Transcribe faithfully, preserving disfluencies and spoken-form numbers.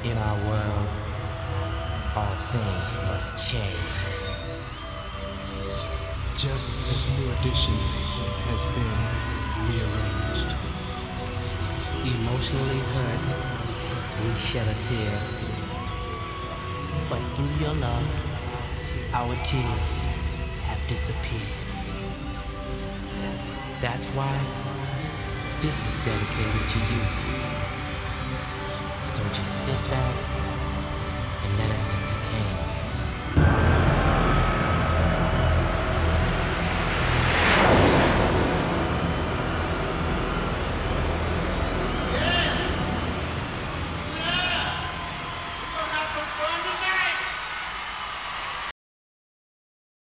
In our world, all things must change. Just as New Edition has been rearranged. Emotionally hurt, we shed a tear. But through your love, our tears have disappeared. That's why this is dedicated to you. So just sit back and let us